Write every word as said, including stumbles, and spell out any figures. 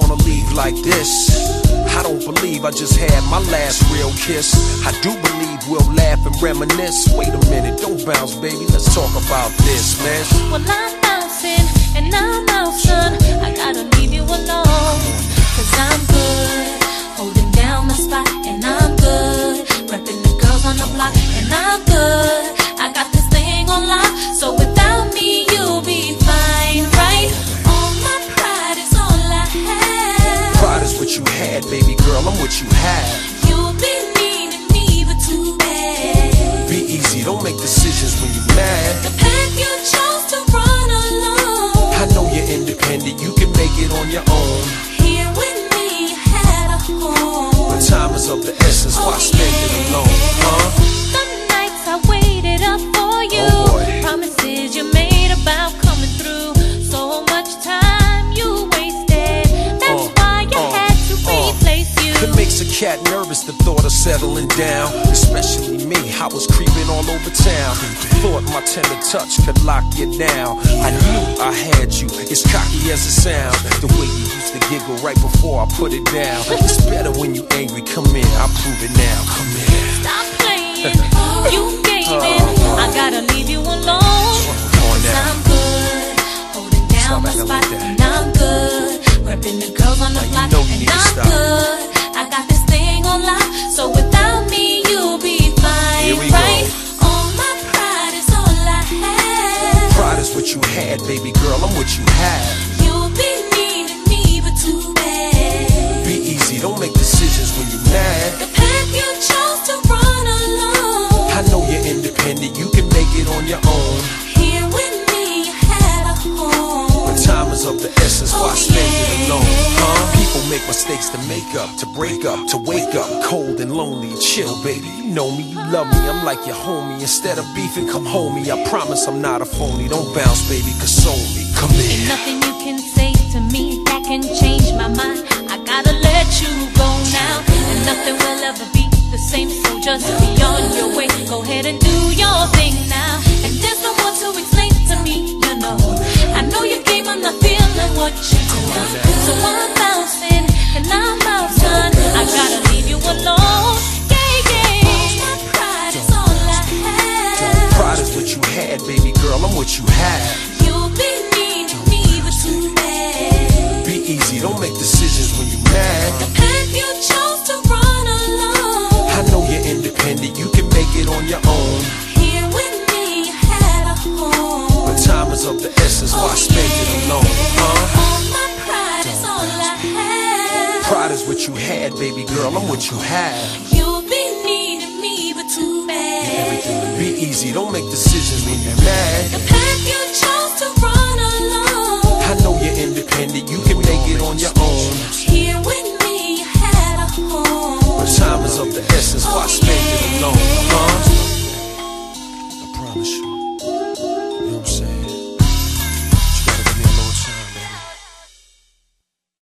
wanna leave like this. I don't believe I just had my last real kiss. I do believe we'll laugh and reminisce. Wait a minute, don't bounce, baby, let's talk about this, man. Well, I'm bouncing and I'm out, son. I gotta leave you alone, cause I'm good, holding down the spot, and I'm good, repping the girls on the block, and I'm good. I got this thing on lock, so without me you'll be fine, right? All my pride is all I have. Pride is what you had, baby girl, I'm what you have. You'll be needing me, but too bad. Be easy, don't make decisions when you're mad. The path you chose to run alone, I know you're independent, you can make it on your own. Here with me you had a home, But time is of the essence, why Oh, spend it yeah. alone, huh? The nights I waited up for you, Oh, boy. promises you made about coming through. So much time you wasted, that's Uh, why I uh, had to uh. replace you. It makes a cat nervous, the thought of settling down. Especially me, I was creeping all over town. Thought my tender touch could lock you down. I knew I had you, as cocky as it sounds. The way you used to giggle right before I put it down. It's better when you angry, come in, I'll prove it now. Come in. Stop playing, you gaming, I gotta leave you alone, Come on cause now. I'm good, holding down Stop my acting spot, like that. and I'm good, repping the girls on the Now you block, know you and need to I'm stop. good. I got this thing on lock, so without me you'll be fine, Here we go. right? All my pride is all I have. Pride is what you had, baby girl, I'm what you have. You'll be needing me, but too bad. Be easy, don't make decisions when you're mad. The path you chose to run alone, I know you're independent, you can make it on your own. here with me you had a home. But time is of the essence, why Oh, spend it yeah. alone, huh? People make mistakes to make up, to break up, to wake up cold and lonely. Chill, baby, you know me, you love me, I'm like your homie. Instead of beefing, come home me, I promise I'm not a phony. Don't bounce, baby, console me, come in. Nothing you can say to me that can change my mind. I gotta let you go now, and nothing will ever be the same. So just be on your way, go ahead and do your thing now. And there's no more to explain to me, you know. I know your game, I'm not feeling what you do. So I'm bouncing and I'm out, son. I gotta leave you alone. Yeah, yeah. My pride is all I have. Pride is what you had, baby girl, I'm what you have. You'll be needing me, but too bad. Be easy, don't make decisions when you're mad. The path you chose to run alone, I know you're independent, you can make it on your own. here with me you had a home. But time is of the essence, why Oh, spend it yeah. alone, huh? All my pride is all I have. Pride is what you had, baby girl, I'm what you have. You'll be needing me, but too bad. Be easy, don't make decisions when you're mad. The path you chose to run alone, I know you're independent, you can make it on your own. here with me you had a home. But time is of the essence, why spend